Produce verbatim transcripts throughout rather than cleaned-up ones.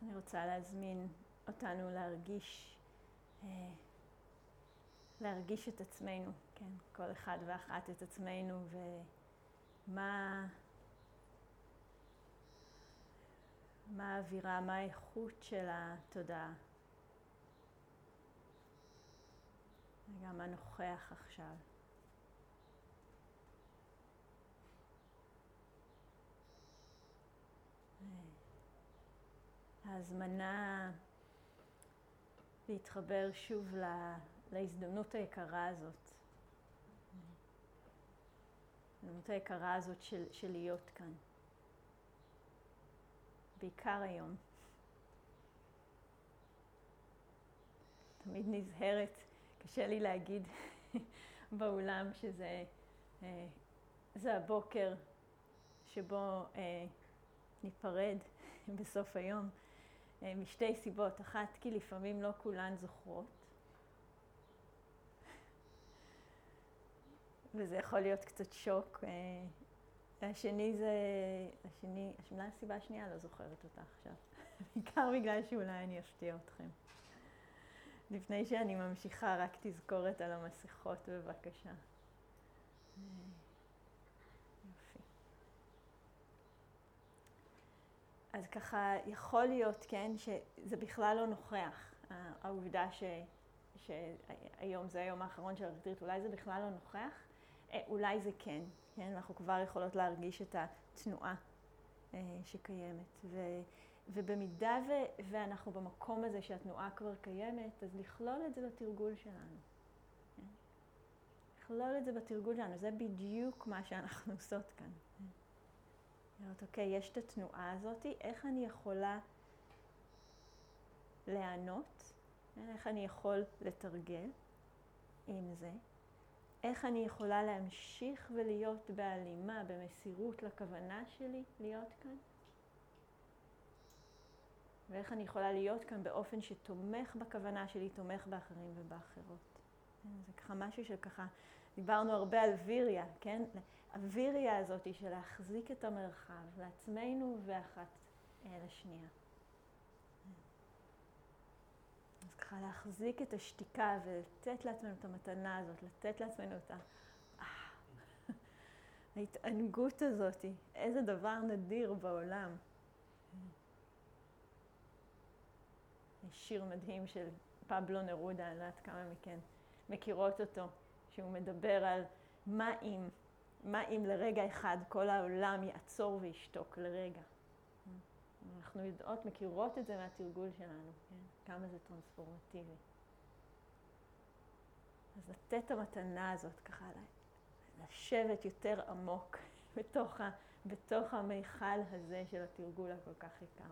אני רוצה להזמין אותנו להרגיש, להרגיש את עצמנו, כן, כל אחד ואחת את עצמנו, ומה מה האווירה, מה האיכות של התודעה. וגם מה נוכח עכשיו. ההזמנה להתחבר שוב לה, להזדמנות היקרה הזאת. ההזדמנות היקרה הזאת של, של להיות כאן. בעיקר היום. תמיד נזהרת, קשה לי להגיד באולם שזה זה הבוקר שבו ניפרד בסוף היום. משתי סיבות. אחת, כי לפעמים לא כולן זוכרות. וזה יכול להיות קצת שוק. השני זה, השני, השמלה הסיבה השנייה לא זוכרת אותה עכשיו. בעיקר בגלל שאולי אני אפתיע אתכם. לפני שאני ממשיכה, רק תזכורת על המסכות בבקשה. יופי. אז ככה יכול להיות, כן, שזה בכלל לא נוכח. העובדה ש, שהיום זה היום האחרון של הרטריט, אולי זה בכלל לא נוכח. אולי זה כן, כן? אנחנו כבר יכולות להרגיש את התנועה שקיימת. ו, ובמידה ו, ואנחנו במקום הזה שהתנועה כבר קיימת, אז לכלול את זה בתרגול שלנו. כן? לכלול את זה בתרגול שלנו, זה בדיוק מה שאנחנו עושות כאן. לראות, אוקיי, יש את התנועה הזאת, איך אני יכולה לענות, איך אני יכול לתרגל עם זה, איך אני יכולה להמשיך ולהיות בהלימה, במסירות לכוונה שלי להיות כאן, ואיך אני יכולה להיות כאן באופן שתומך בכוונה שלי, תומך באחרים ובאחרות. זה ככה משהו שככה, דיברנו הרבה על ויריה, כן? הוויריה הזאת של להחזיק את המרחב לעצמנו ואחת לשנייה. אז ככה להחזיק את השתיקה ולתת לעצמנו את המתנה הזאת, לתת לעצמנו את ה... ההתענגות הזאת, איזה דבר נדיר בעולם. יש שיר מדהים של פבלו נרודה, אני לא יודעת כמה מכן מכירות אותו, שהוא מדבר על מה אם, מה אם לרגע אחד כל העולם יעצור וישתוק לרגע. אנחנו יודעות, מכירות את זה מהתרגול שלנו, כן? כמה זה טרנספורמטיבי. אז לתת את המתנה הזאת ככה, לשבת יותר עמוק בתוך, ה, בתוך המיכל הזה של התרגול הכל כך יקר.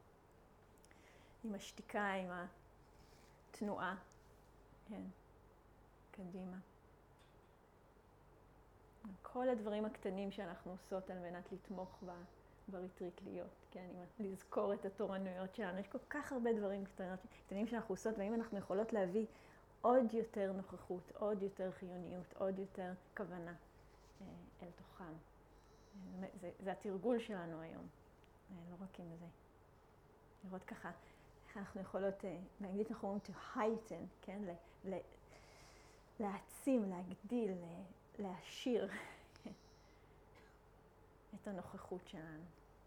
עם השתיקה, עם התנועה, כן, קדימה. כל הדברים הקטנים שאנחנו עושות על מנת לתמוך בה, בריטריט להיות, כן, לזכור את התורנויות שלנו. יש כל כך הרבה דברים קטנים, קטנים שאנחנו עושות, ואם אנחנו יכולות להביא עוד יותר נוכחות, עוד יותר חיוניות, עוד יותר כוונה אל תוכם. זה, זה התרגול שלנו היום, לא רק עם זה. לראות ככה, איך אנחנו יכולות, באנגלית אנחנו אומרים to heighten, כן, ל, ל, להעצים, להגדיל, להשאיר את הנוכחות שלנו.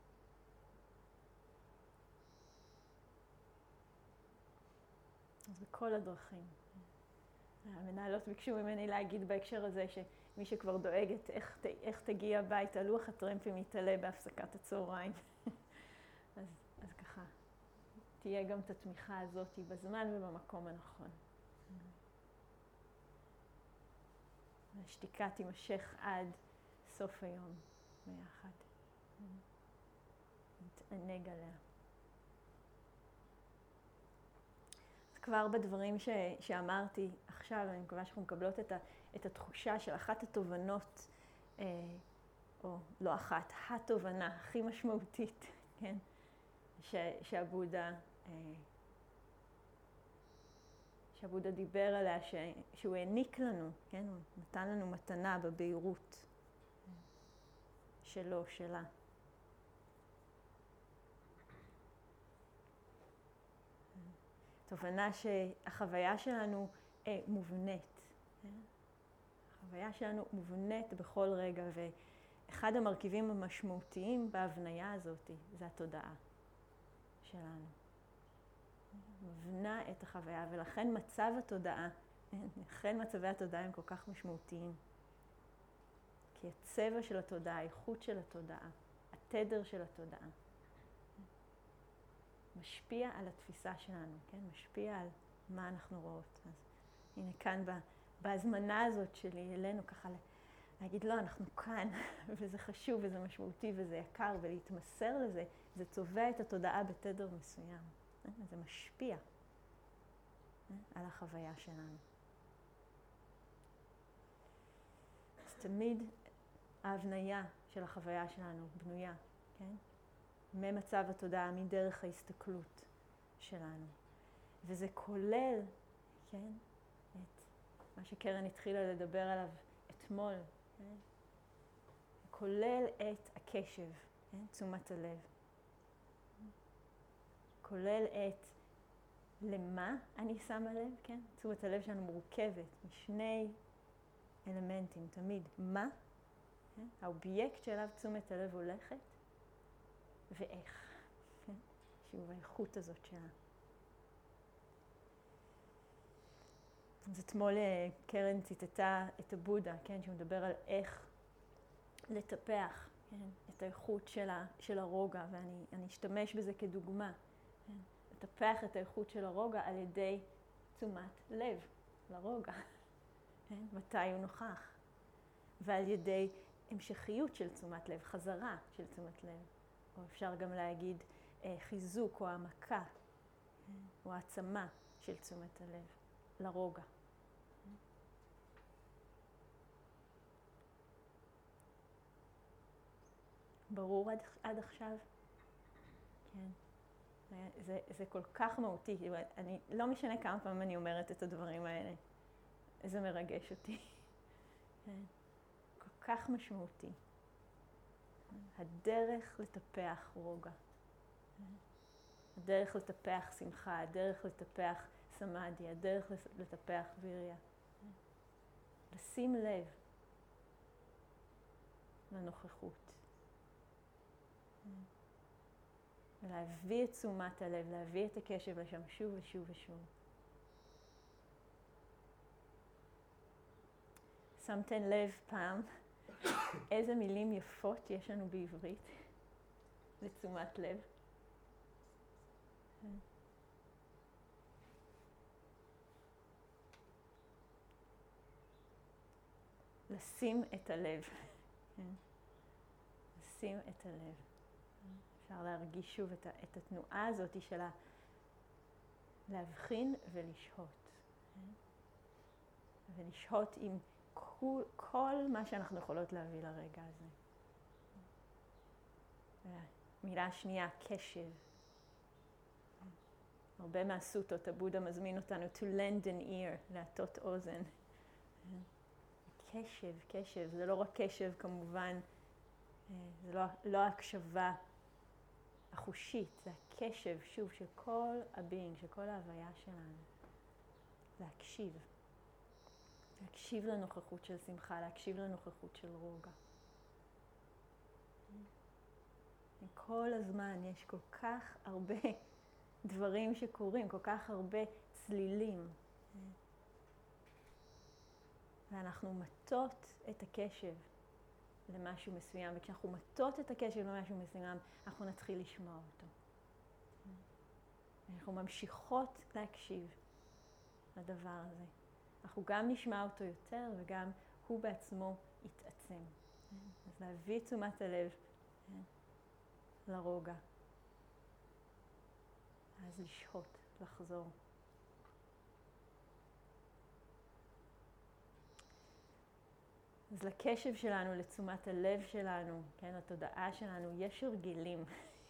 אז בכל הדרכים. המנהלות ביקשו ממני להגיד בהקשר הזה שמי שכבר דואגת איך, איך תגיע הביתה, לוח הטרמפים יתעלה בהפסקת הצהריים. אז, אז ככה, תהיה גם את התמיכה הזאת בזמן ובמקום הנכון. השתיקה תימשך עד סוף היום ביחד. נתענג עליה. אז כבר בדברים ש, שאמרתי עכשיו, אני מקווה שאנחנו מקבלות את, ה, את התחושה של אחת התובנות, אה, או לא אחת, התובנה הכי משמעותית, כן? ש, שהבודה, אה, שהבודה דיבר עליה, ש, שהוא העניק לנו, כן? הוא נתן לנו מתנה בבהירות שלו, שלה. תובנה שהחוויה שלנו אה, מובנית. כן? החוויה שלנו מובנית בכל רגע, ואחד המרכיבים המשמעותיים בהבניה הזאת זה התודעה שלנו. מבנה את החוויה, ולכן מצב התודעה, לכן מצבי התודעה הם כל כך משמעותיים. כי הצבע של התודעה, האיכות של התודעה, התדר של התודעה, משפיע על התפיסה שלנו, כן? משפיע על מה אנחנו רואות. אז הנה כאן בהזמנה הזאת שלי אלינו ככה להגיד, לא, אנחנו כאן, וזה חשוב וזה משמעותי וזה יקר, ולהתמסר לזה, זה צובע את התודעה בתדר מסוים. זה משפיע על החוויה שלנו. אז תמיד ההבניה של החוויה שלנו בנויה, כן? ממצב התודעה, מדרך ההסתכלות שלנו. וזה כולל, כן? את מה שקרן התחילה לדבר עליו אתמול, כן? כולל את הקשב, כן? תשומת הלב. כולל את למה אני שמה לב, כן? תשומת הלב שלנו מורכבת משני אלמנטים, תמיד מה, כן? האובייקט שאליו תשומת הלב הולכת, ואיך, כן? שוב, האיכות הזאת שלה. אז אתמול קרן ציטטה את הבודה, כן? שהוא מדבר על איך לטפח, כן? את האיכות שלה, של הרוגע, ואני אני אשתמש בזה כדוגמה. כן? לטפח את האיכות של הרוגע על ידי תשומת לב לרוגע, כן? מתי הוא נוכח, ועל ידי המשכיות של תשומת לב, חזרה של תשומת לב, או אפשר גם להגיד אה, חיזוק או העמקה, כן? או העצמה של תשומת הלב לרוגע. ברור עד, עד עכשיו? כן. זה, זה כל כך מהותי, אני, לא משנה כמה פעמים אני אומרת את הדברים האלה, זה מרגש אותי. כל כך משמעותי. הדרך לטפח רוגע, הדרך לטפח שמחה, הדרך לטפח סמאדי, הדרך לטפח ויריה. לשים לב לנוכחות. ולהביא את תשומת הלב, להביא את הקשב לשם שוב ושוב ושוב. שמתן לב פעם איזה מילים יפות יש לנו בעברית לתשומת לב. לשים את הלב. לשים את הלב. אפשר להרגיש שוב את, את התנועה הזאת של להבחין ולשהות. ולשהות עם כל, כל מה שאנחנו יכולות להביא לרגע הזה. מילה שנייה, קשב. הרבה מהסוטות, הבודה מזמין אותנו to lend an ear, להטות אוזן. קשב, קשב, זה לא רק קשב כמובן, זה לא, לא הקשבה החושית, זה הקשב, שוב, של כל הביינג, של כל ההוויה שלנו. להקשיב. להקשיב לנוכחות של שמחה, להקשיב לנוכחות של רוגע. כל הזמן יש כל כך הרבה דברים שקורים, כל כך הרבה צלילים. ואנחנו מטות את הקשב למשהו מסוים, וכשאנחנו מטות את הקשב למשהו מסוים, אנחנו נתחיל לשמוע אותו. אנחנו ממשיכות להקשיב לדבר הזה. אנחנו גם נשמע אותו יותר, וגם הוא בעצמו יתעצם. אז להביא תשומת הלב לרוגע. אז לשהות, לחזור. אז לקשב שלנו, לתשומת הלב שלנו, כן, לתודעה שלנו, יש הרגלים.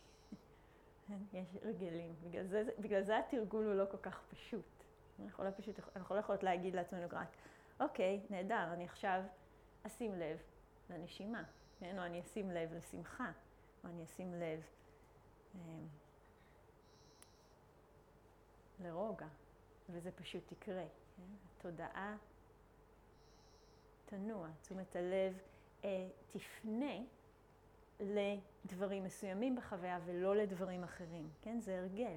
יש הרגלים. בגלל זה, בגלל זה התרגול הוא לא כל כך פשוט. אנחנו לא פשוט, אנחנו לא יכולות להגיד לעצמנו רק, אוקיי, נהדר, אני עכשיו אשים לב לנשימה, כן? או אני אשים לב לשמחה, או אני אשים לב אה, לרוגע, וזה פשוט יקרה. כן? התודעה תנוע, תשומת הלב אה, תפנה לדברים מסוימים בחוויה ולא לדברים אחרים. כן? זה הרגל.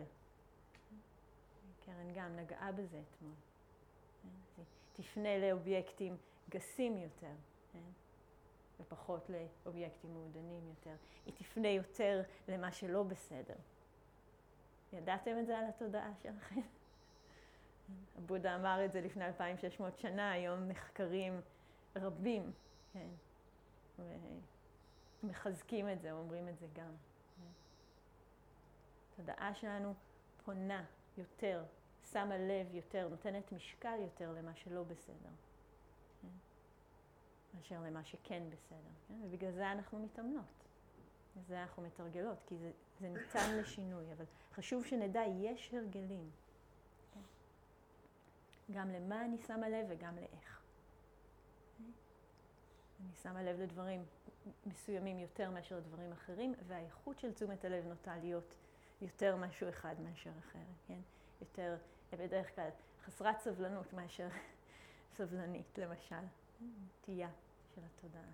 קרן גם נגעה בזה אתמול. כן? תפנה לאובייקטים גסים יותר, כן? ופחות לאובייקטים מעודנים יותר. היא תפנה יותר למה שלא בסדר. ידעתם את זה על התודעה שלכם? הבודה אמר את זה לפני אלפיים ושש מאות שנה, היום מחקרים רבים, כן? ומחזקים את זה, אומרים את זה גם. התודעה שלנו פונה יותר, שמה לב יותר, נותנת משקל יותר למה שלא בסדר. מאשר למה שכן בסדר. כן? ובגלל זה אנחנו מתאמנות. בגלל זה אנחנו מתרגלות, כי זה, זה ניתן לשינוי. אבל חשוב שנדע, יש הרגלים. כן? גם למה אני שמה לב וגם לאיך. כן? אני שמה לב לדברים מסוימים יותר מאשר לדברים אחרים, והאיכות של תשומת הלב נוטה להיות יותר משהו אחד מאשר אחר. כן? יותר, בדרך כלל, חסרת סבלנות מאשר סבלנית, למשל. נטייה של התודעה.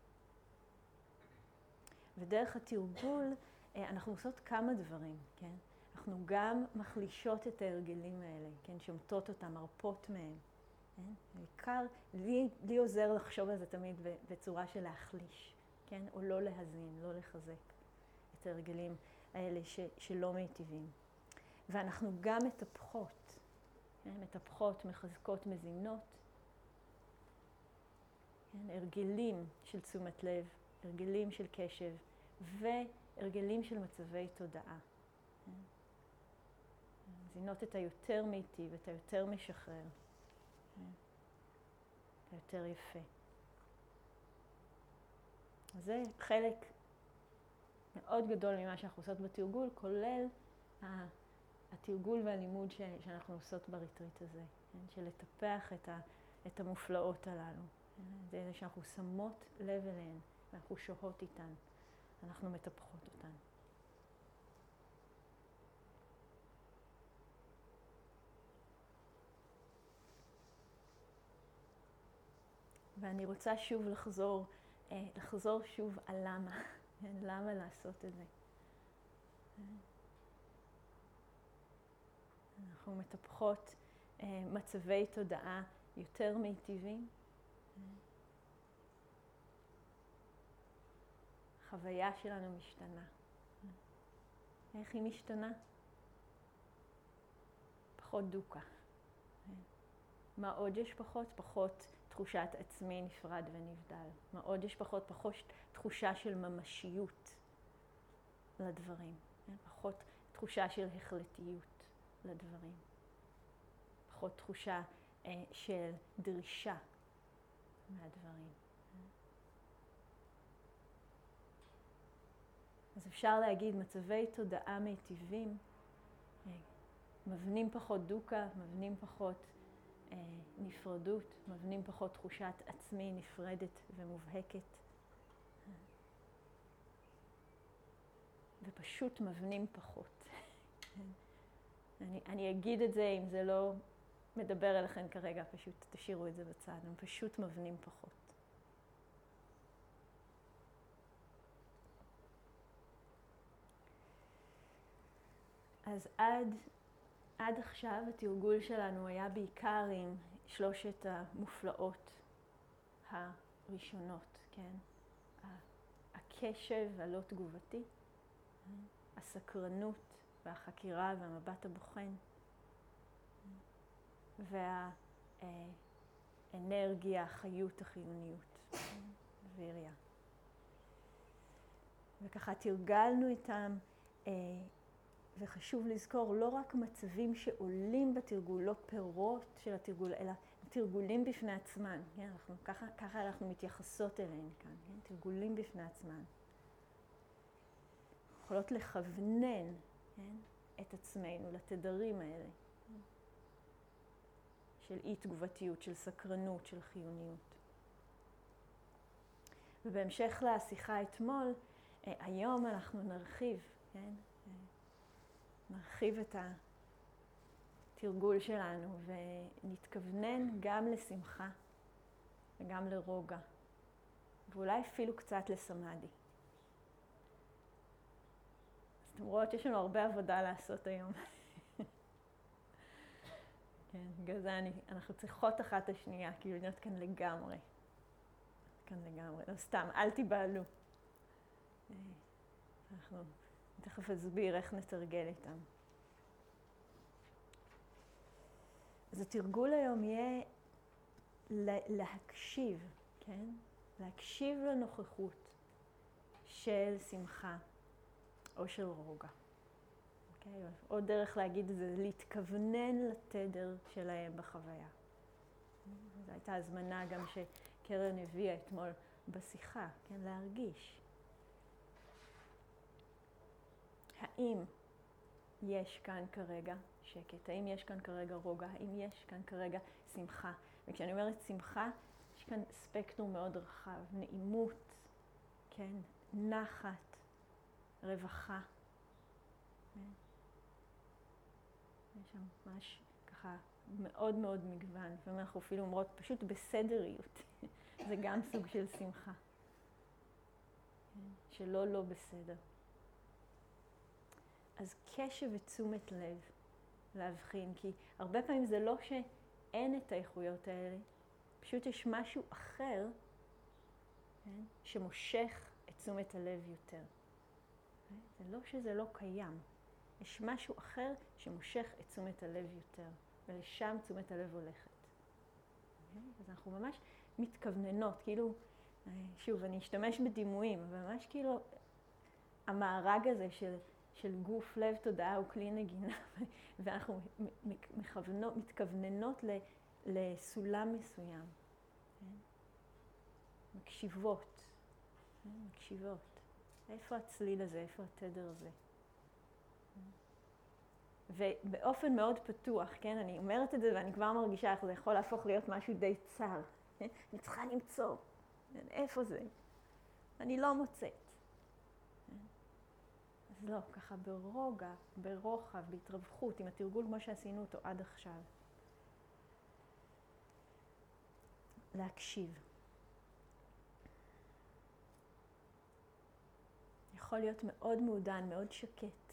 ודרך התרגול אנחנו עושות כמה דברים, כן? אנחנו גם מחלישות את ההרגלים האלה, כן? שומטות אותם, מרפות מהם. כן? בעיקר, לי, לי עוזר לחשוב על זה תמיד בצורה של להחליש, כן? או לא להזין, לא לחזק את ההרגלים האלה ש, שלא מיטיבים. ואנחנו גם מטפחות, כן? מטפחות, מחזקות, מזינות, הרגלים של תשומת לב, הרגלים של קשב והרגלים של מצבי תודעה. מזינות את היותר מיטיב, את היותר משחרר, את היותר יפה. זה חלק מאוד גדול ממה שאנחנו עושות בתרגול, כולל התרגול והלימוד שאנחנו עושות בריטריט הזה, של לטפח את המופלאות הללו. זה אלה שאנחנו שמות לב אליהן, ואנחנו שוהות איתן, אנחנו מטפחות אותן. ואני רוצה שוב לחזור, לחזור שוב על למה, למה לעשות את זה. אנחנו מטפחות מצבי תודעה יותר מיטיבים, החוויה שלנו משתנה. איך היא משתנה? פחות דוקה. מה עוד יש פחות? פחות תחושת עצמי נפרד ונבדל. מה עוד יש פחות? פחות תחושה של ממשיות לדברים. פחות תחושה של החלטיות לדברים. פחות תחושה אה, של דרישה מהדברים. אז אפשר להגיד, מצבי תודעה מיטיבים, מבנים פחות דוקה, מבנים פחות אה, נפרדות, מבנים פחות תחושת עצמי נפרדת ומובהקת. ופשוט מבנים פחות. אני, אני אגיד את זה אם זה לא מדבר אליכם כרגע, פשוט תשאירו את זה בצד, הם פשוט מבנים פחות. אז עד, עד עכשיו התרגול שלנו היה בעיקר עם שלושת המופלאות הראשונות, כן? הקשב והלא תגובתי, הסקרנות והחקירה והמבט הבוחן, והאנרגיה, החיות, החיוניות, ויריה. וככה תרגלנו איתם, וחשוב לזכור, לא רק מצבים שעולים בתרגול, לא פירות של התרגול, אלא תרגולים בפני עצמן. כן? אנחנו, ככה, ככה אנחנו מתייחסות אליהם כאן, כן? תרגולים בפני עצמן. יכולות לכוונן, כן? את עצמנו לתדרים האלה. של אי תגובתיות, של סקרנות, של חיוניות. ובהמשך לשיחה אתמול, היום אנחנו נרחיב, כן? נרחיב את, ה, התרגול שלנו ונתכוונן גם לשמחה וגם לרוגע, ואולי אפילו קצת לסמאדי. אז אתם רואות שיש לנו הרבה עבודה לעשות היום. כן, בגלל זה אני, אנחנו צריכות אחת השנייה, כאילו להיות כאן לגמרי. כאן לגמרי, לא סתם, אל תיבהלו. אנחנו תכף אסביר איך נתרגל איתם. אז התרגול היום יהיה להקשיב, כן? להקשיב לנוכחות של שמחה או של רוגע. אוקיי? עוד דרך להגיד את זה, להתכוונן לתדר שלהם בחוויה. זו הייתה הזמנה גם שקרן הביאה אתמול בשיחה, כן? להרגיש. האם יש כאן כרגע שקט? האם יש כאן כרגע רוגע? האם יש כאן כרגע שמחה? וכשאני אומרת שמחה, יש כאן ספקטרום מאוד רחב, נעימות, כן? נחת, רווחה. יש שם ממש ככה מאוד מאוד מגוון, ואנחנו אפילו אומרות פשוט בסדריות. זה גם סוג של שמחה. שלא לא בסדר. אז קשב ותשומת לב להבחין, כי הרבה פעמים זה לא שאין את האיכויות האלה, פשוט יש משהו אחר, כן, שמושך את תשומת הלב יותר. זה לא שזה לא קיים, יש משהו אחר שמושך את תשומת הלב יותר, ולשם תשומת הלב הולכת. אז אנחנו ממש מתכווננות, כאילו, שוב, אני אשתמש בדימויים, אבל ממש כאילו המארג הזה של של גוף, לב, תודעה הוא כלי נגינה, ואנחנו מכוונות, מתכווננות לסולם מסוים. כן? מקשיבות, כן? מקשיבות. איפה הצליל הזה, איפה התדר הזה? ובאופן מאוד פתוח, כן? אני אומרת את זה ואני כבר מרגישה איך זה יכול להפוך להיות משהו די צר. כן? אני צריכה למצוא. איפה זה? אני לא מוצאת. אז לא, ככה ברוגע, ברוחב, בהתרווחות, עם התרגול כמו שעשינו אותו עד עכשיו. להקשיב. יכול להיות מאוד מעודן, מאוד שקט.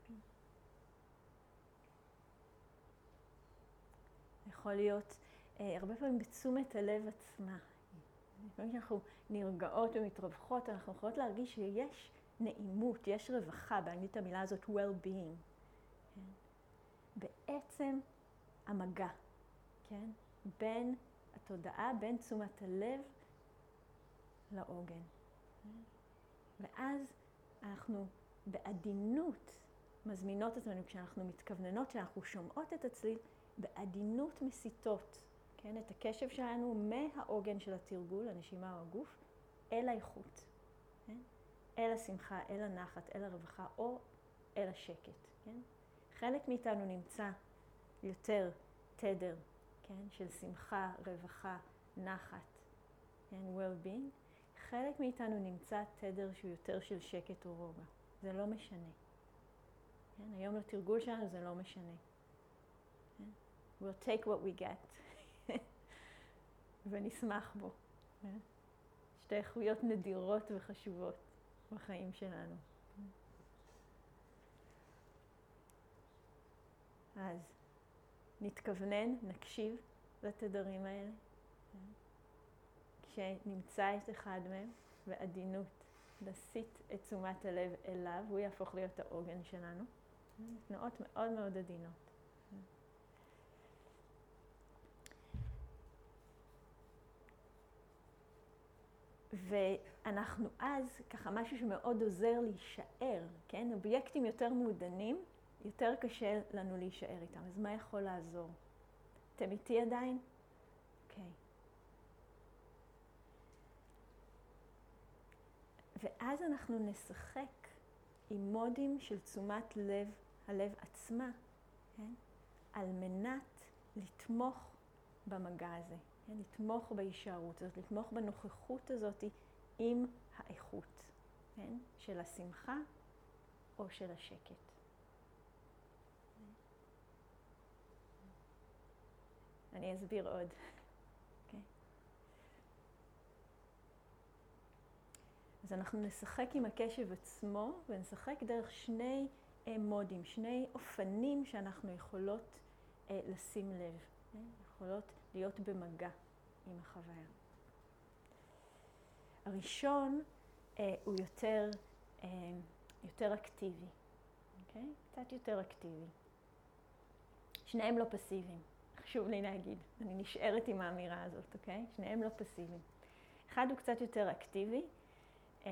יכול להיות אה, הרבה פעמים בתשומת הלב עצמה. לפעמים כשאנחנו נרגעות ומתרווחות, אנחנו יכולות להרגיש שיש נעימות, יש רווחה, באנגלית המילה הזאת well-being. כן? בעצם המגע, כן? בין התודעה, בין תשומת הלב לעוגן. כן? ואז אנחנו בעדינות מזמינות עצמנו, כשאנחנו מתכווננות, כשאנחנו שומעות את הצליל, בעדינות מסיטות, כן? את הקשב שלנו מהעוגן של התרגול, הנשימה או הגוף, אל האיכות. כן? אל השמחה, אל הנחת, אל הרווחה, או אל השקט, כן? חלק מאיתנו נמצא יותר תדר, כן? של שמחה, רווחה, נחת, כן? well-being. חלק מאיתנו נמצא תדר שהוא יותר של שקט או רוגע. זה לא משנה. כן? היום לתרגול שלנו זה לא משנה. כן? We'll take what we get. ונשמח בו. כן? שתי איכויות נדירות וחשובות בחיים שלנו. אז נתכוונן, נקשיב לתדרים האלה. כשנמצא את אחד מהם, בעדינות, נסיט את תשומת הלב אליו, הוא יהפוך להיות העוגן שלנו. תנועות מאוד מאוד עדינות. ואנחנו אז, ככה משהו שמאוד עוזר להישאר, כן? אובייקטים יותר מעודנים, יותר קשה לנו להישאר איתם. אז מה יכול לעזור? אתם איתי עדיין? אוקיי. ואז אנחנו נשחק עם מודים של תשומת לב, הלב עצמה, כן? על מנת לתמוך במגע הזה. כן, לתמוך בהישארות הזאת, לתמוך בנוכחות הזאת עם האיכות, כן, של השמחה או של השקט. אני אסביר עוד. Okay. אז אנחנו נשחק עם הקשב עצמו, ונשחק דרך שני אה, מודים, שני אופנים שאנחנו יכולות אה, לשים לב, אה? יכולות להיות במגע עם החוויה. הראשון אה, הוא יותר, אה, יותר אקטיבי, okay? קצת יותר אקטיבי. שניהם לא פסיביים, חשוב לי להגיד, אני נשארת עם האמירה הזאת, אוקיי? Okay? שניהם לא פסיביים. אחד הוא קצת יותר אקטיבי, אה,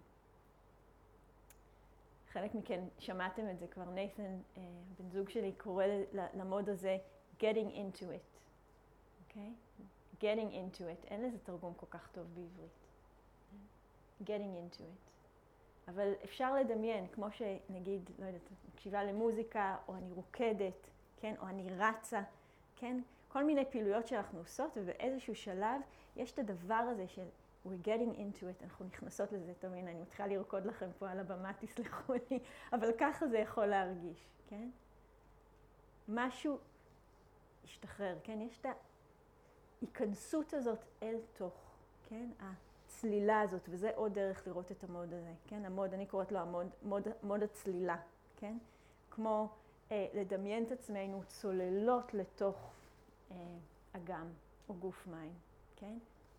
חלק מכן שמעתם את זה כבר, נייתן, אה, בן זוג שלי, קורא למוד הזה getting into it, אוקיי? Okay? getting into it, אין לזה תרגום כל כך טוב בעברית. getting into it. אבל אפשר לדמיין, כמו שנגיד, לא יודעת, מקשיבה למוזיקה, או אני רוקדת, כן? או אני רצה, כן? כל מיני פעילויות שאנחנו עושות, ובאיזשהו שלב יש את הדבר הזה של we're getting into it, אנחנו נכנסות לזה, תמיד, אני מתחילה לרקוד לכם פה על הבמה, תסלחו לי, אבל ככה זה יכול להרגיש, כן? משהו ישתחרר, כן? יש את ההיכנסות הזאת אל תוך, כן? הצלילה הזאת, וזה עוד דרך לראות את המוד הזה, כן? המוד, אני קוראת לו המוד, מוד, מוד הצלילה, כן? כמו אה, לדמיין את עצמנו צוללות לתוך אה, אגם או גוף מים, כן?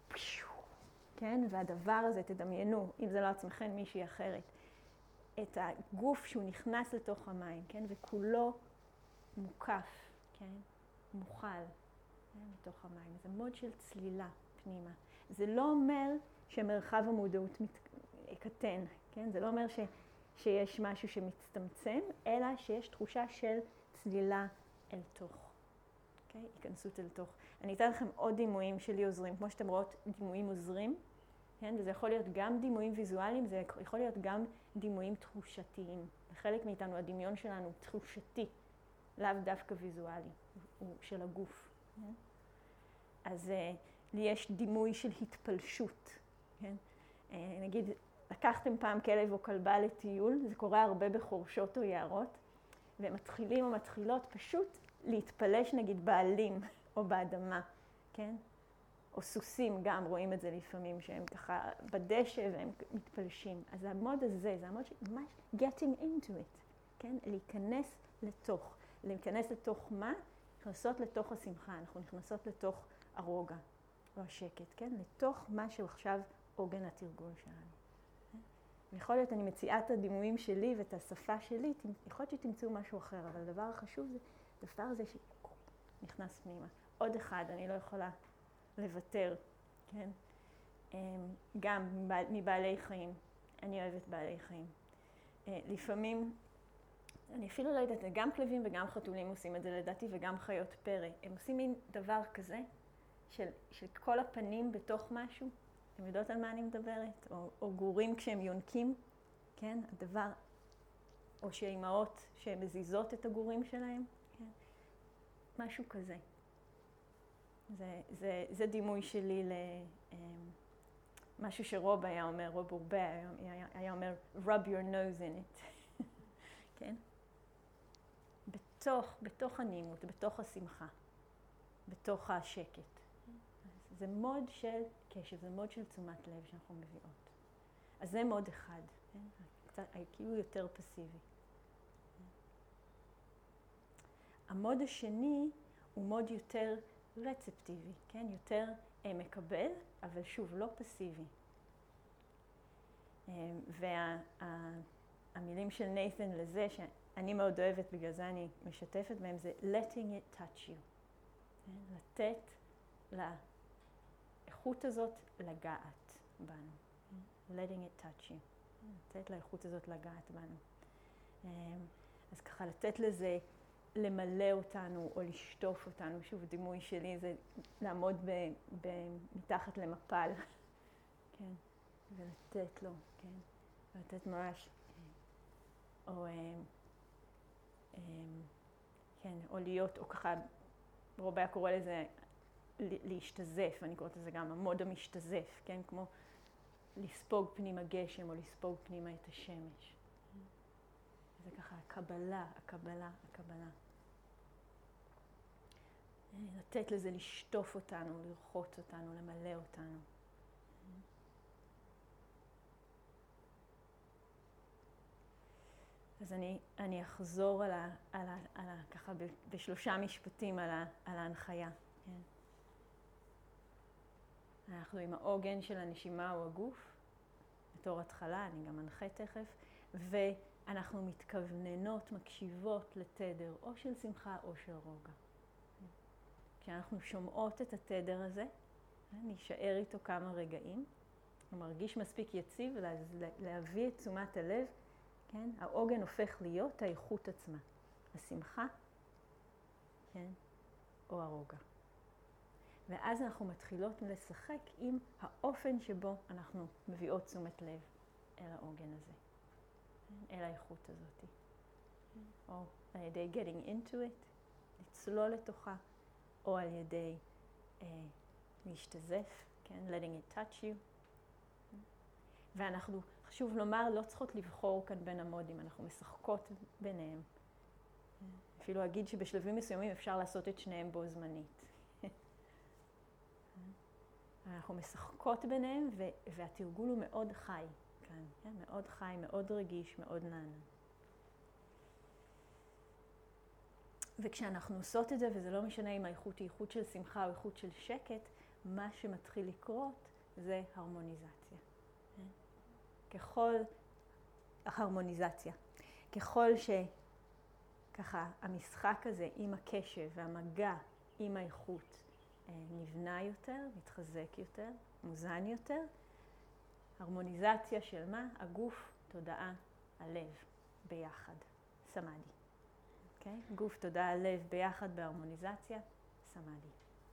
כן? והדבר הזה, תדמיינו, אם זה לא עצמכם, מישהי אחרת, את הגוף שהוא נכנס לתוך המים, כן? וכולו מוקף, כן? מוכל, כן? לתוך המים. זה מוד של צלילה פנימה. זה לא אומר שמרחב המודעות קטן, כן? זה לא אומר ש, שיש משהו שמצטמצם, אלא שיש תחושה של צלילה אל תוך, אוקיי? היכנסות אל תוך. אני אתן לכם עוד דימויים שלי עוזרים. כמו שאתם רואות, דימויים עוזרים, כן? וזה יכול להיות גם דימויים ויזואליים, זה יכול להיות גם דימויים תחושתיים. לחלק מאיתנו, הדמיון שלנו הוא תחושתי, לאו דווקא ויזואלי, הוא של הגוף. כן? אז לי יש דימוי של התפלשות, כן? נגיד, לקחתם פעם כלב או כלבה לטיול, זה קורה הרבה בחורשות או יערות, ומתחילים או מתחילות פשוט להתפלש, נגיד, בעלים או באדמה, כן? או סוסים גם, רואים את זה לפעמים, שהם ככה בדשא והם מתפלשים. אז המוד הזה, זה המוד שממש getting into it, כן? להיכנס לתוך. להיכנס לתוך מה? נכנסות לתוך השמחה, אנחנו נכנסות לתוך הרוגע, או השקט, כן? לתוך מה שהוא עכשיו עוגן התרגול שלנו. יכול להיות, אני מציעה את הדימויים שלי ואת השפה שלי, יכול להיות שתמצאו משהו אחר, אבל הדבר החשוב זה, הדבר הזה שנכנס פנימה. עוד אחד, אני לא יכולה לוותר, כן? גם מבעלי חיים, אני אוהבת בעלי חיים. לפעמים, אני אפילו לא יודעת, גם כלבים וגם חתולים עושים את זה לדעתי, וגם חיות פרא. הם עושים מין דבר כזה, של, של כל הפנים בתוך משהו. אתם יודעות על מה אני מדברת? או, או גורים כשהם יונקים, כן? הדבר, או שאימהות שמזיזות את הגורים שלהם, כן? משהו כזה. זה, זה, זה דימוי שלי למשהו שרוב היה אומר, רוב הרבה היה, היה אומר, rub your nose in it, כן? בתוך, בתוך הנעימות, בתוך השמחה, בתוך השקט. זה מוד של קשב, זה מוד של תשומת לב שאנחנו מביאות. אז זה מוד אחד, כן? קצת, כאילו יותר פסיבי. המוד השני הוא מוד יותר רצפטיבי, כן? יותר אה, מקבל, אבל שוב, לא פסיבי. אה, והמילים של נייתן לזה, שאני מאוד אוהבת, בגלל זה אני משתפת בהם, זה letting it touch you. כן? לתת לאיכות הזאת לגעת בנו. letting it touch you. לתת לאיכות הזאת לגעת בנו. אז ככה, לתת לזה למלא אותנו או לשטוף אותנו. שוב, דימוי שלי זה לעמוד ב, ב, מתחת למפל, כן, ולתת לו, כן, ולתת ממש, או, כן, או להיות, או ככה, רובה קורא לזה להשתזף, אני קוראת לזה גם המוד המשתזף, כן, כמו לספוג פנימה גשם או לספוג פנימה את השמש. זה ככה הקבלה, הקבלה, הקבלה. לתת לזה לשטוף אותנו, לרחוץ אותנו, למלא אותנו. אז אני, אני אחזור על ה, על ה, על ה, ככה ב, בשלושה משפטים על, ה, על ההנחיה. כן? אנחנו עם העוגן של הנשימה או הגוף, בתור התחלה, אני גם אנחה תכף, ואנחנו מתכווננות, מקשיבות לתדר, או של שמחה או של רוגע. כשאנחנו שומעות את התדר הזה, נשאר איתו כמה רגעים, הוא מרגיש מספיק יציב להביא את תשומת הלב, כן? העוגן הופך להיות האיכות עצמה, השמחה, כן? או הרוגע. ואז אנחנו מתחילות לשחק עם האופן שבו אנחנו מביאות תשומת לב אל העוגן הזה, אל האיכות הזאת. או על ידי getting into it, לצלול לתוכה, או על ידי אה, להשתזף, כן? letting it touch you. ואנחנו, חשוב לומר, לא צריכות לבחור כאן בין המודים, אנחנו משחקות ביניהם. אפילו אגיד שבשלבים מסוימים אפשר לעשות את שניהם בו זמנית. אנחנו משחקות ביניהם, והתרגול הוא מאוד חי כאן, כן? מאוד חי, מאוד רגיש, מאוד נענה. וכשאנחנו עושות את זה, וזה לא משנה אם האיכות היא איכות של שמחה או איכות של שקט, מה שמתחיל לקרות זה הרמוניזציה. ככל, הרמוניזציה, ככל שככה המשחק הזה עם הקשב והמגע עם האיכות נבנה יותר, מתחזק יותר, מוזן יותר, הרמוניזציה של מה? הגוף, תודעה, הלב, ביחד, סמאדי. Okay? גוף, תודעה, לב, ביחד בהרמוניזציה, סמאדי.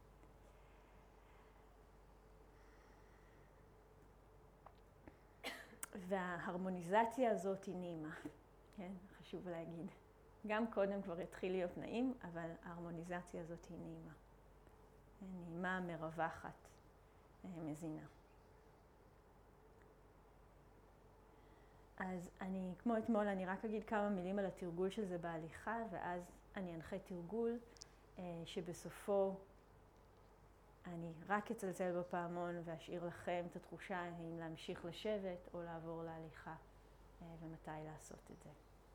וההרמוניזציה הזאת היא נעימה, כן? חשוב להגיד. גם קודם כבר התחיל להיות נעים, אבל ההרמוניזציה הזאת היא נעימה. נעימה, מרווחת, מזינה. אז אני, כמו אתמול, אני רק אגיד כמה מילים על התרגול של זה בהליכה, ואז אני אנחה תרגול שבסופו אני רק אצלצל בפעמון ואשאיר לכם את התחושה האם להמשיך לשבת או לעבור להליכה, ומתי לעשות את זה.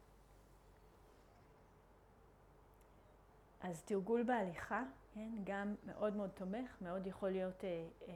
אז תרגול בהליכה, כן, גם מאוד מאוד תומך, מאוד יכול להיות אה, אה,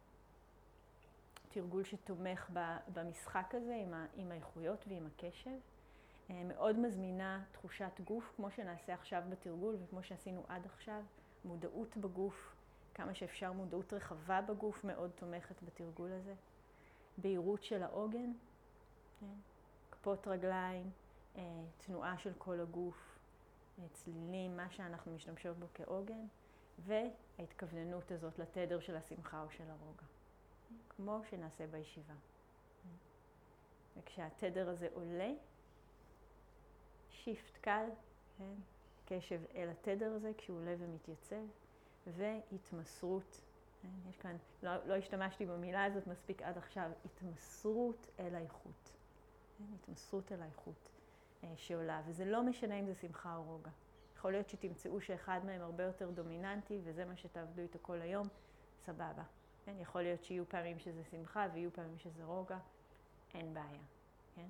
תרגול שתומך ב, במשחק הזה עם, ה, עם האיכויות ועם הקשב. אה, מאוד מזמינה תחושת גוף, כמו שנעשה עכשיו בתרגול וכמו שעשינו עד עכשיו, מודעות בגוף, כמה שאפשר מודעות רחבה בגוף, מאוד תומכת בתרגול הזה. בהירות של העוגן, כן, כפות רגליים, אה, תנועה של כל הגוף, צלילים, מה שאנחנו משתמשות בו כעוגן, וההתכווננות הזאת לתדר של השמחה או של הרוגע, כמו שנעשה בישיבה. וכשהתדר הזה עולה, שיפט קל, כן? קשב אל התדר הזה כשהוא עולה ומתייצב, והתמסרות, כן? יש כאן, לא, לא השתמשתי במילה הזאת מספיק עד עכשיו, התמסרות אל האיכות, כן? התמסרות אל האיכות. שעולה, וזה לא משנה אם זה שמחה או רוגע. יכול להיות שתמצאו שאחד מהם הרבה יותר דומיננטי, וזה מה שתעבדו איתו כל היום, סבבה. כן? יכול להיות שיהיו פעמים שזה שמחה, ויהיו פעמים שזה רוגע, אין בעיה. כן?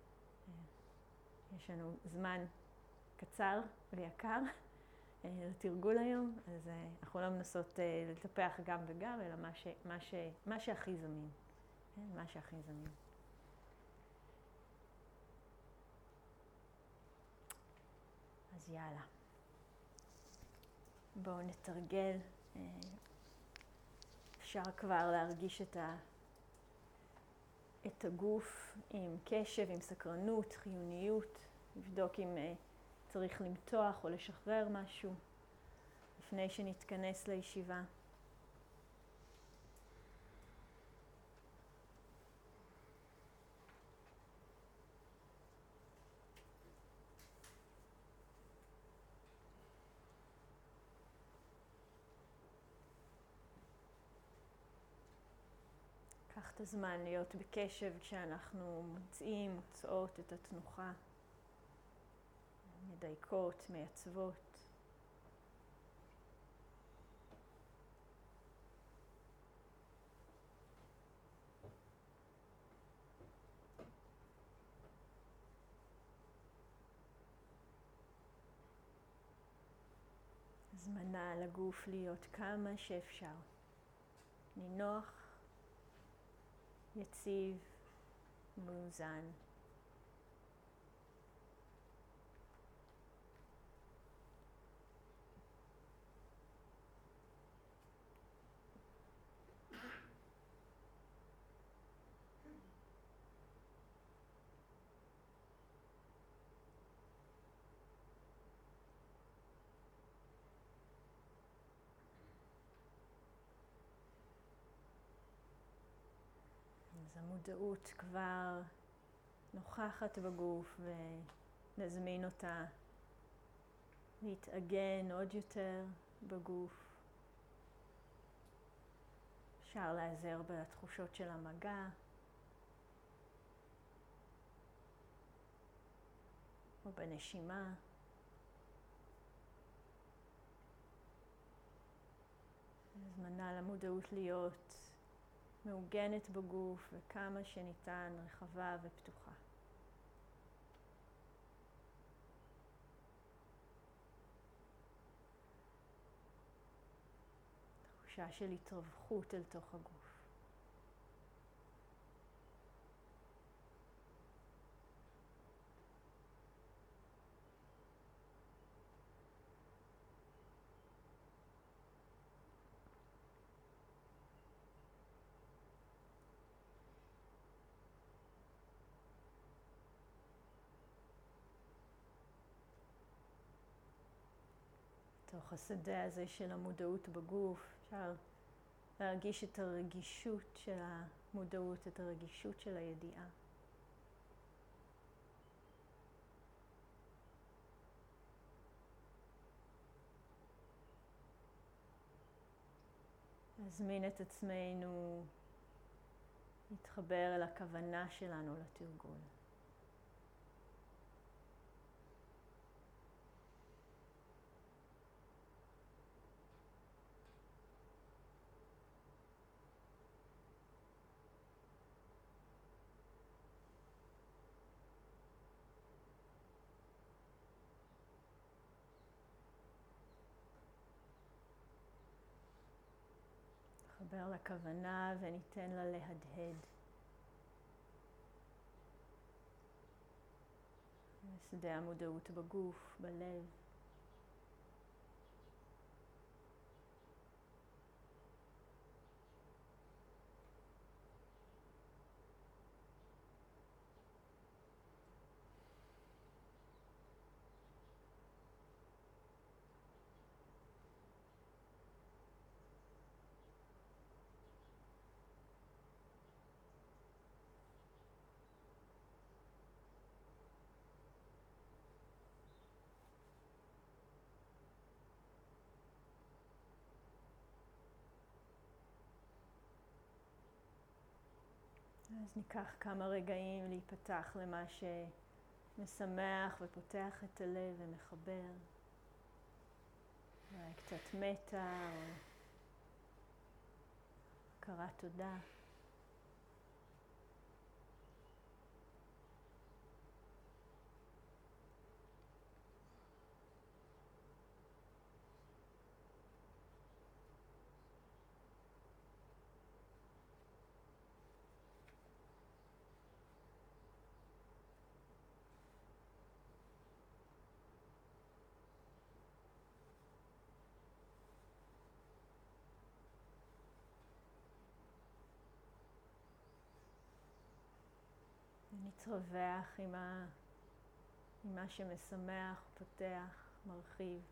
יש לנו זמן קצר ויקר לתרגול היום, אז אנחנו לא מנסות לטפח גם וגם, אלא מה, ש, מה, ש, מה שהכי זמין. כן? מה שהכי זמין. אז יאללה. בואו נתרגל. אפשר כבר להרגיש את, ה... את הגוף עם קשב, עם סקרנות, חיוניות. לבדוק אם צריך למתוח או לשחרר משהו לפני שנתכנס לישיבה. קח את הזמן להיות בקשב כשאנחנו מוצאים, מוצאות את התנוחה, מדייקות, מייצבות. הזמנה לגוף להיות כמה שאפשר. נינוח, יציב, מאוזן. אז המודעות כבר נוכחת בגוף ונזמין אותה להתאגן עוד יותר בגוף. אפשר להיעזר בתחושות של המגע, או בנשימה. הזמנה למודעות להיות מעוגנת בגוף וכמה שניתן רחבה ופתוחה. תחושה של התרווחות אל תוך הגוף. בתוך השדה הזה של המודעות בגוף, אפשר להרגיש את הרגישות של המודעות, את הרגישות של הידיעה. להזמין את עצמנו להתחבר אל הכוונה שלנו לתרגול. נתחבר לכוונה וניתן לה להדהד. שדה המודעות בגוף, בלב. אז ניקח כמה רגעים להיפתח למה שמשמח ופותח את הלב ומחבר. אולי קצת מטה או הכרת תודה. ונתרווח עם, ה... עם מה שמשמח, פותח, מרחיב.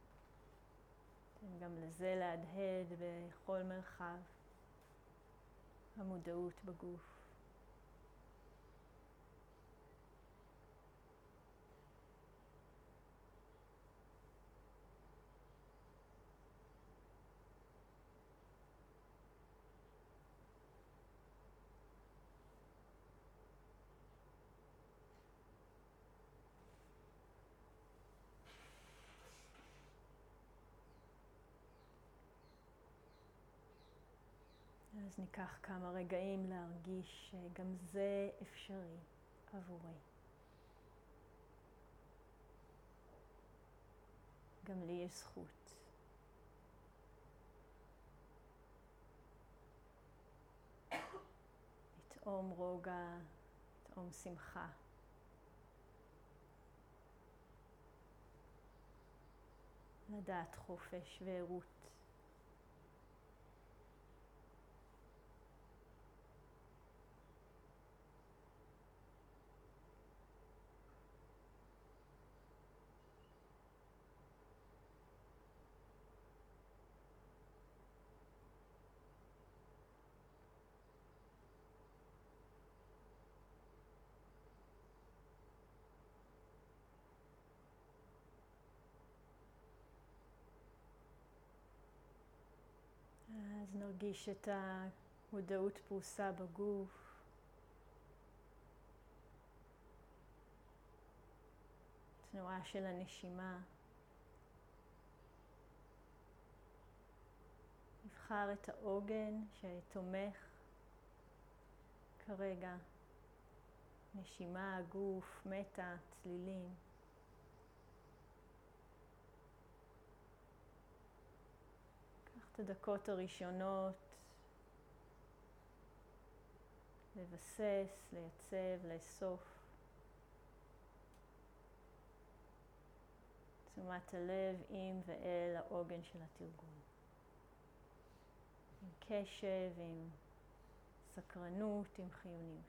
גם לזה להדהד בכל מרחב המודעות בגוף. אז ניקח כמה רגעים להרגיש שגם זה אפשרי עבורי. גם לי יש זכות לטעום רוגע, לטעום שמחה. לדעת חופש ועירות. אז נרגיש את המודעות פרוסה בגוף. תנועה של הנשימה. נבחר את העוגן שתומך כרגע. נשימה, הגוף, מטה, צלילים. את הדקות הראשונות לבסס, לייצב, לאסוף תשומת הלב עם ואל העוגן של התרגום. עם קשב, עם סקרנות, עם חיוניות.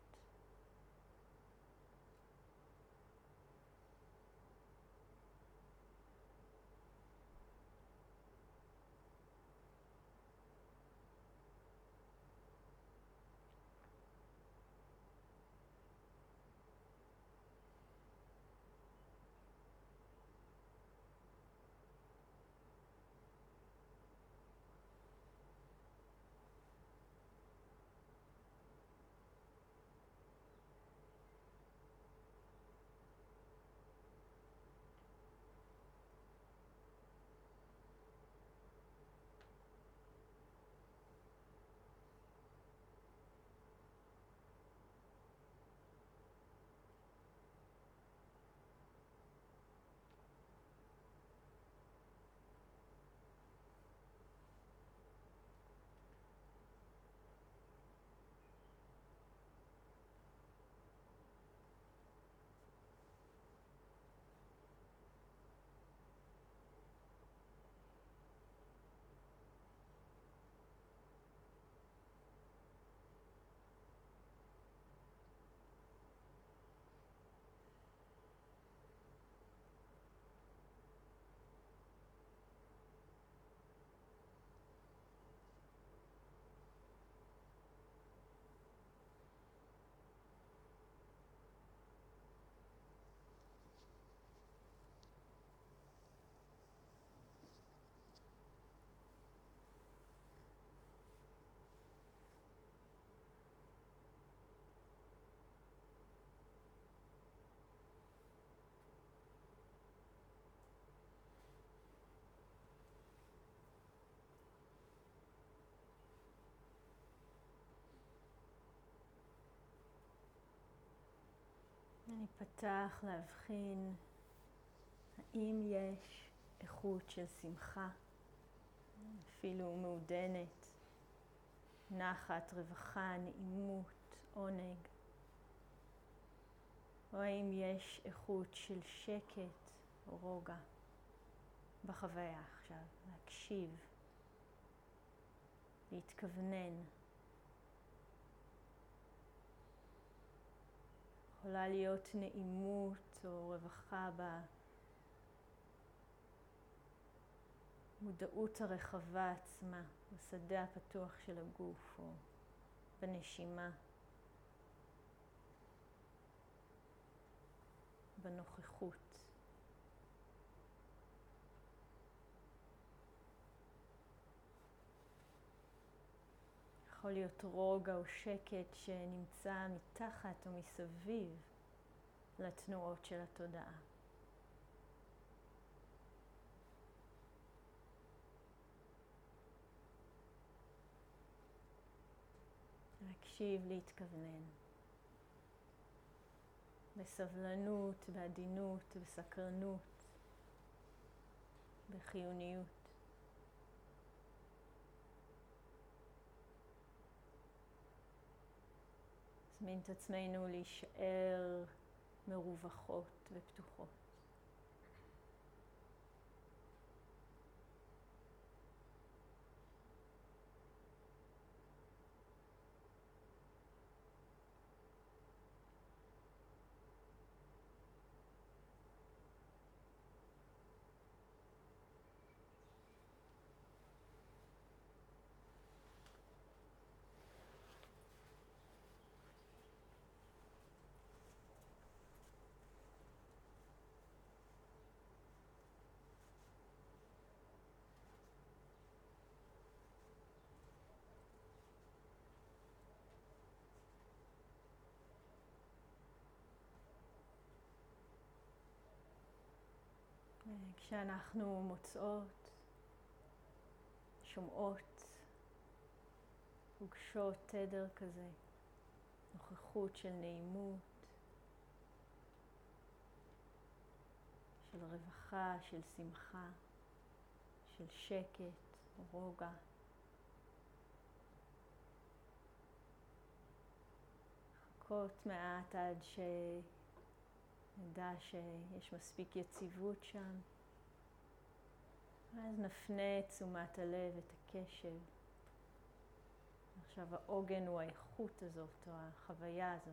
אני פתח להבחין האם יש איכות של שמחה, אפילו מעודנת, נחת, רווחה, נעימות, עונג. או האם יש איכות של שקט או רוגע בחוויה עכשיו, להקשיב, להתכוונן. יכולה להיות נעימות או רווחה במודעות הרחבה עצמה, בשדה הפתוח של הגוף או בנשימה, בנוכחות. יכול להיות רוגע או שקט שנמצא מתחת או מסביב לתנועות של התודעה. להקשיב, להתכוונן. בסבלנות, בעדינות, בסקרנות, בחיוניות. נזמין את עצמנו להישאר מרווחות ופתוחות. כשאנחנו מוצאות, שומעות, פוגשות תדר כזה, נוכחות של נעימות, של רווחה, של שמחה, של שקט, רוגע. לחכות מעט עד שנדע שיש מספיק יציבות שם. אז נפנה את תשומת הלב, את הקשב. עכשיו העוגן הוא האיכות הזאת, או החוויה הזאת.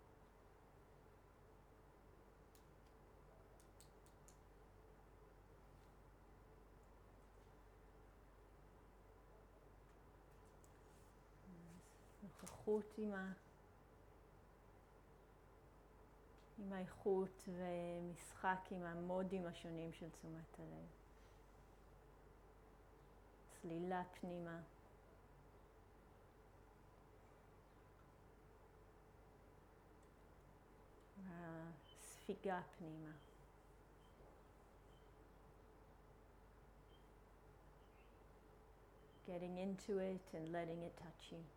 נוכחות עם, ה... עם האיכות ומשחק עם המודים השונים של תשומת הלב. צלילה פנימה. והספיגה פנימה. Getting into it and letting it touch you.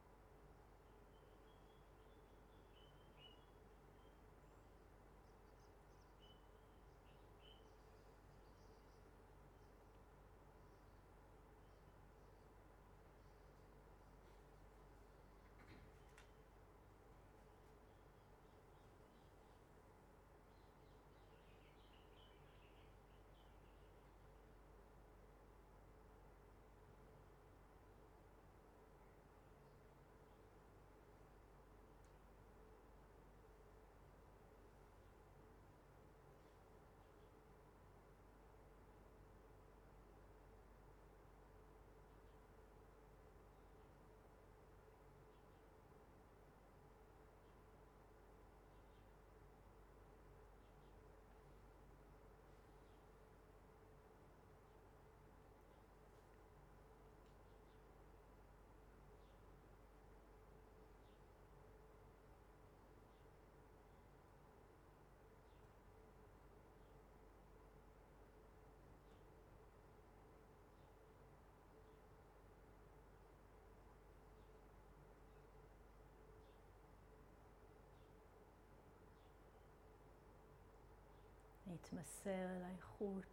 להתמסר אל האיכות,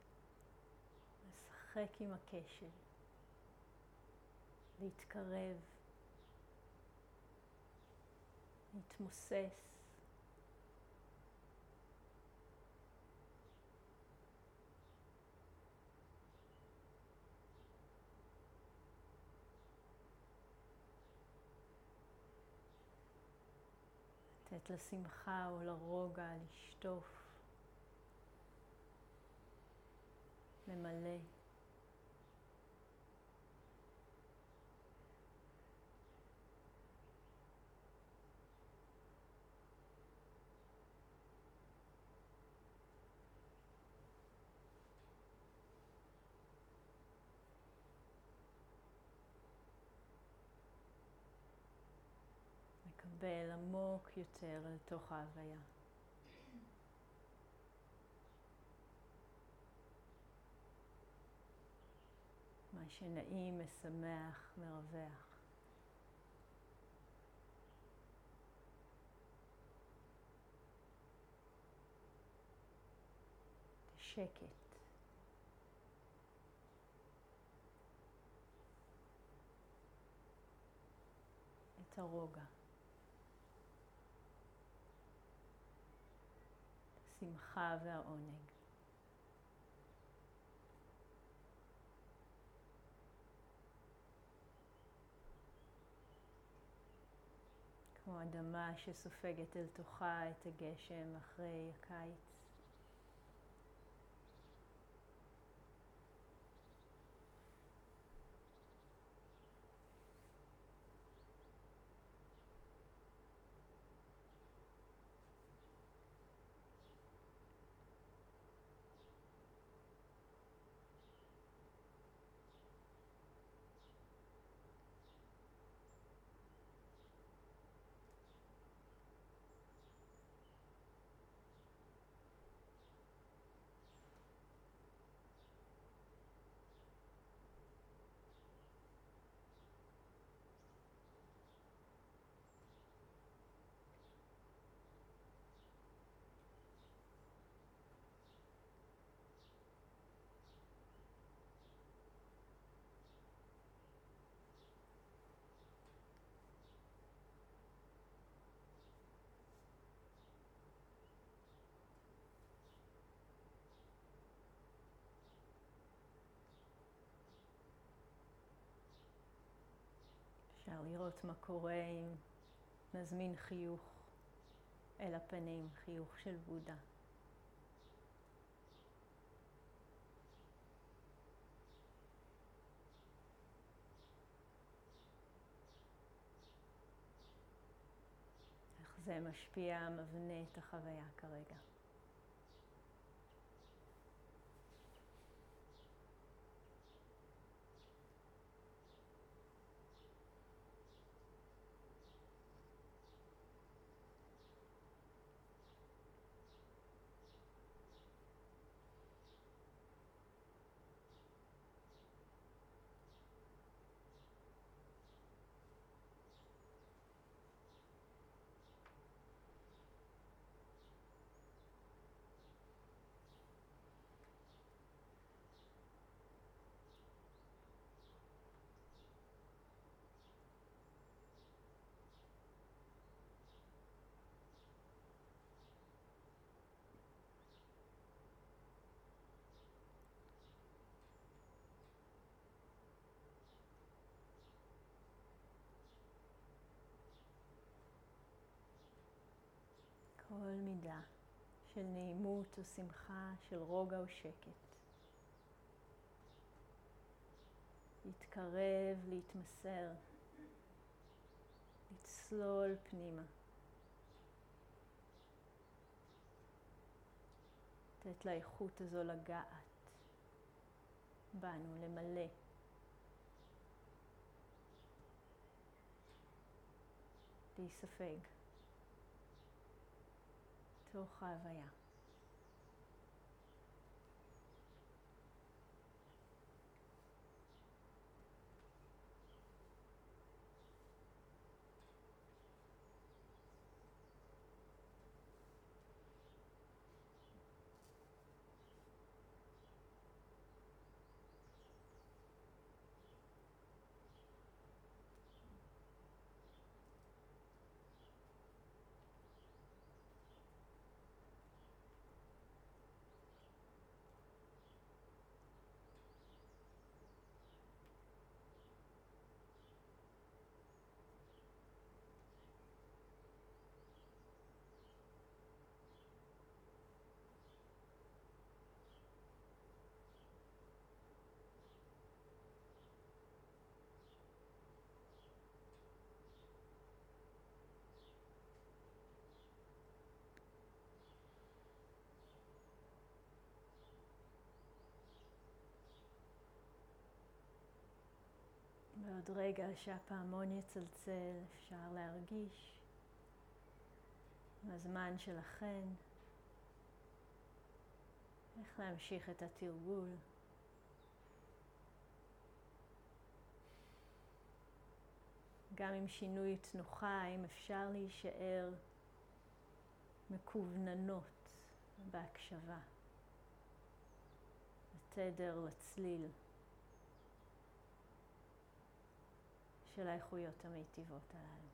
לשחק עם הקשב, להתקרב, להתמוסס. לתת לשמחה או לרוגע לשטוף. למלא. מקבל עמוק יותר אל תוך ההוויה. מה שנעים, משמח, מרווח. שקט. את הרוגע. השמחה והעונג. כמו אדמה שסופגת אל תוכה את הגשם אחרי הקיץ. אפשר לראות מה קורה אם נזמין חיוך אל הפנים, חיוך של בודה. איך זה משפיע, מבנה את החוויה כרגע. כל מידה של נעימות או שמחה, של רוגע או שקט. להתקרב, להתמסר, לצלול פנימה. לתת לאיכות הזו לגעת בנו, למלא. להיספג. תוך ההוויה. ועוד רגע שהפעמון יצלצל, אפשר להרגיש בזמן שלכן איך להמשיך את התרגול. גם עם שינוי תנוחה, אם אפשר להישאר מקווננות בהקשבה, לתדר, לצליל של האיכויות המיטיבות הללו.